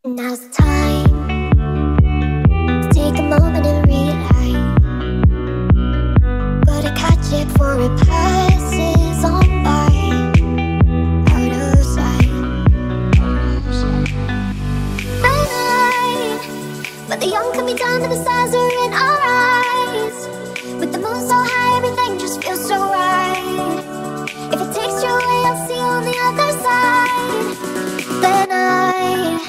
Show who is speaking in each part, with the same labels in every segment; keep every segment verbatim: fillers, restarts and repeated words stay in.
Speaker 1: Now's the time to take a moment and realize. Gotta catch it before it passes on by, out of sight. Night, but the young can be down to the stars are in our eyes. With the moon so high, everything just feels so right. If it takes you away, I'll see you on the other side. The night.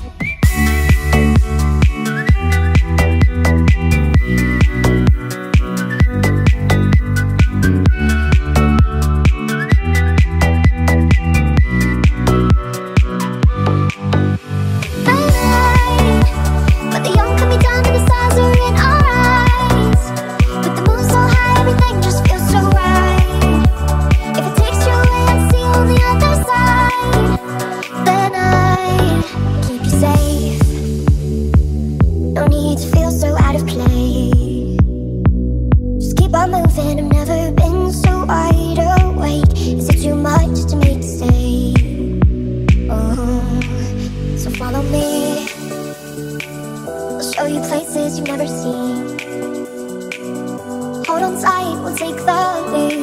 Speaker 1: Moving, I've never been so wide awake. Is it too much to make you stay? Oh, so follow me. I'll show you places you've never seen. Hold on tight, we'll take the lead.